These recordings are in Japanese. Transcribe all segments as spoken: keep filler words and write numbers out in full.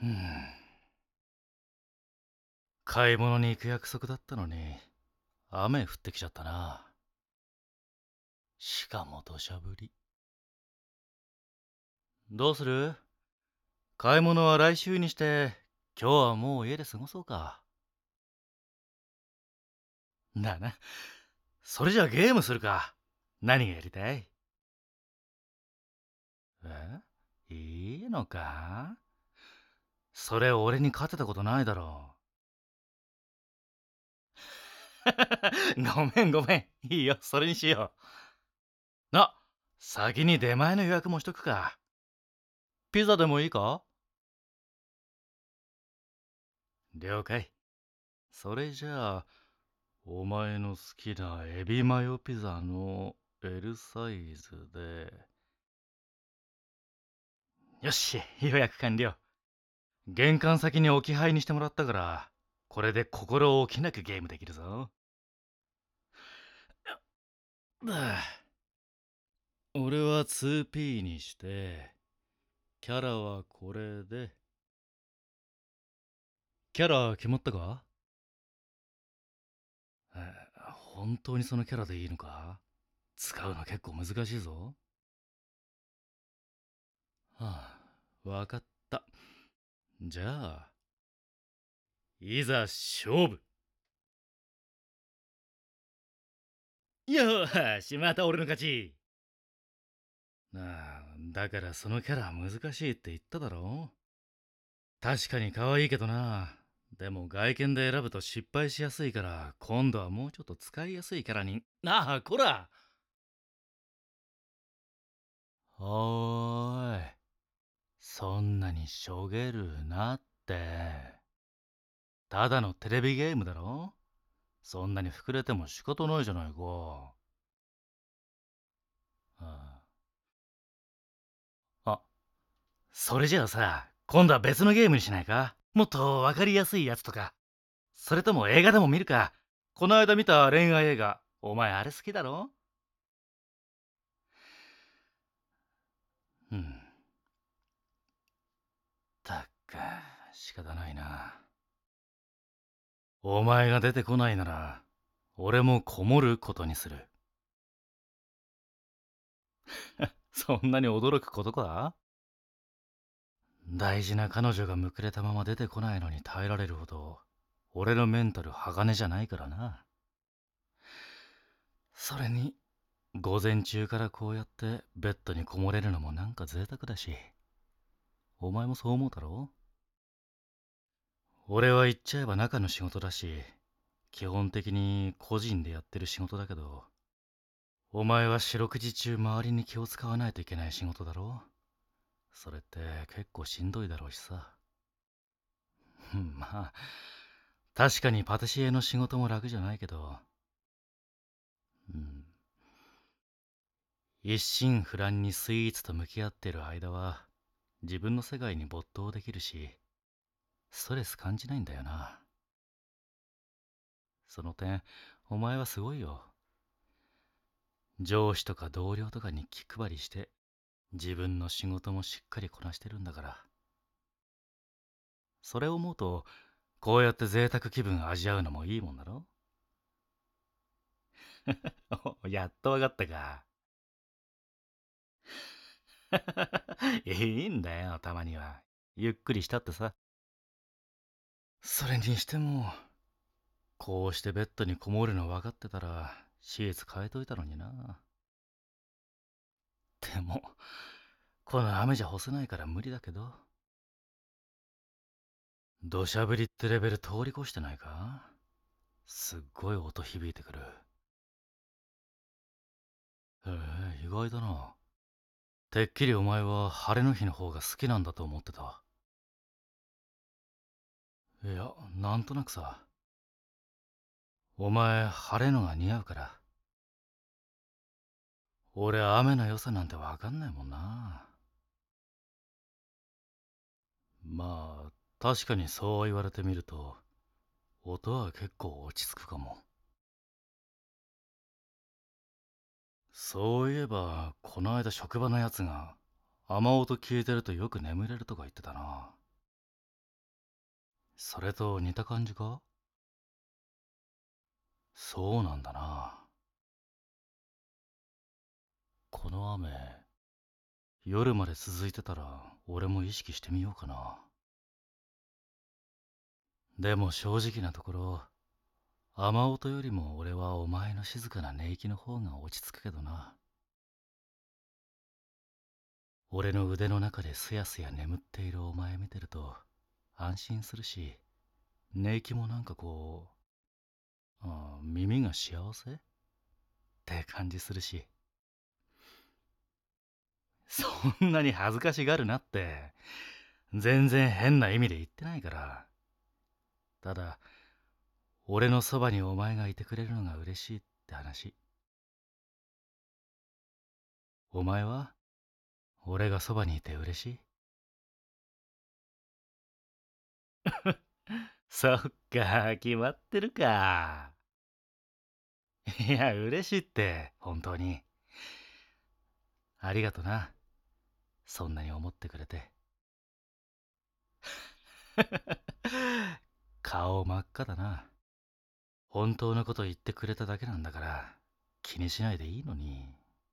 うん。買い物に行く約束だったのに、雨降ってきちゃったな。しかも土砂降り。どうする？買い物は来週にして、今日はもう家で過ごそうか。だな。それじゃゲームするか。何がやりたい？えいいのか？それ俺に勝てたことないだろう。ごめんごめん。いいよ、それにしよう。あ、先に出前の予約もしとくか。ピザでもいいか？了解。それじゃあ、お前の好きなエビマヨピザの エル サイズで。よし、予約完了。玄関先に置き配にしてもらったから、これで心置きなくゲームできるぞ。だ俺は ツーピー にして、キャラはこれで。キャラ決まったか？え本当にそのキャラでいいのか？使うの結構難しいぞ。はあ、わかった。じゃあ、いざ勝負。よーし、また俺の勝ち。なあ、だからそのキャラ難しいって言っただろ？確かに可愛いけどな。でも外見で選ぶと失敗しやすいから、今度はもうちょっと使いやすいキャラに。なあ、こら！おーい、そんなにしょげるなって。ただのテレビゲームだろ？そんなに膨れても仕方ないじゃないか。ああ、それじゃあさ、今度は別のゲームにしないか？もっとわかりやすいやつとか。それとも映画でも見るか？この間見た恋愛映画、お前あれ好きだろ？うん。たっく、仕方ないな。お前が出てこないなら、俺もこもることにする。そんなに驚くことか？大事な彼女がむくれたまま出てこないのに耐えられるほど、俺のメンタル鋼じゃないからな。それに、午前中からこうやってベッドにこもれるのもなんか贅沢だし、お前もそう思うだろ？俺は言っちゃえば中の仕事だし、基本的に個人でやってる仕事だけど、お前は四六時中周りに気を使わないといけない仕事だろ？それって結構しんどいだろうしさ。まあ、確かにパティシエの仕事も楽じゃないけど、うん、一心不乱にスイーツと向き合ってる間は、自分の世界に没頭できるし、ストレス感じないんだよな。その点、お前はすごいよ。上司とか同僚とかに気配りして、自分の仕事もしっかりこなしてるんだから。それを思うと、こうやって贅沢気分味わうのもいいもんだろ？おやっとわかったか。いいんだよ、たまには。ゆっくりしたってさ。それにしても、こうしてベッドにこもるの分かってたら、シーツ変えといたのにな。でも、この雨じゃ干せないから無理だけど。土砂降りってレベル通り越してないか？すっごい音響いてくる。へえ、意外だな。てっきりお前は晴れの日の方が好きなんだと思ってた。いや、なんとなくさ。お前、晴れのが似合うから。俺、雨の良さなんてわかんないもんな。まあ、確かにそう言われてみると、音は結構落ち着くかも。そういえば、この間職場のやつが、雨音聞いてるとよく眠れるとか言ってたな。 それと似た感じか？そうなんだな。この雨、夜まで続いてたら俺も意識してみようかな。でも正直なところ、雨音よりも俺はお前の静かな寝息の方が落ち着くけどな。俺の腕の中ですやすや眠っているお前見てると安心するし、寝息もなんかこう、あ耳が幸せって感じするし、そんなに恥ずかしがるなって、全然変な意味で言ってないから。ただ、俺のそばにお前がいてくれるのが嬉しいって話。お前は俺がそばにいて嬉しい？そっか、決まってるか。いや、嬉しいって、本当に。ありがとな。そんなに思ってくれて。顔真っ赤だな。本当のこと言ってくれただけなんだから、気にしないでいいのに。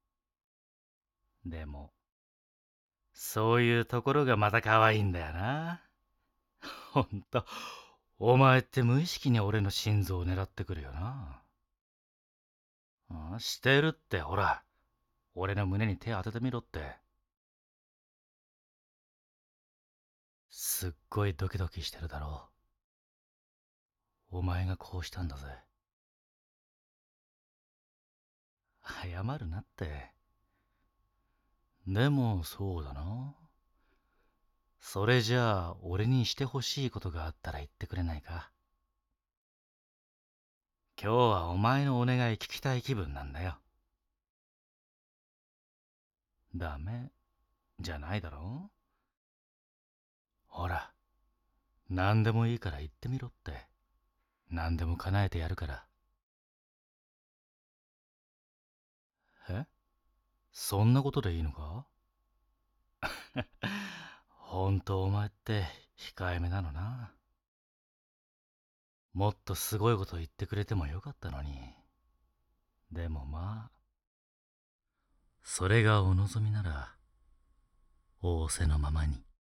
でも、そういうところがまた可愛いんだよな。ほんと、お前って無意識に俺の心臓を狙ってくるよな。あしてるってほら、俺の胸に手当ててみろって。すっごいドキドキしてるだろう。お前がこうしたんだぜ。謝るなって。でもそうだな。それじゃあ、俺にしてほしいことがあったら言ってくれないか？今日はお前のお願い聞きたい気分なんだよ。ダメじゃないだろ？ほら、何でもいいから言ってみろって。何でも叶えてやるから。え、そんなことでいいのか？ほんとお前って控えめなのな。もっとすごいこと言ってくれてもよかったのに。でもまあ、それがお望みなら仰せのままに。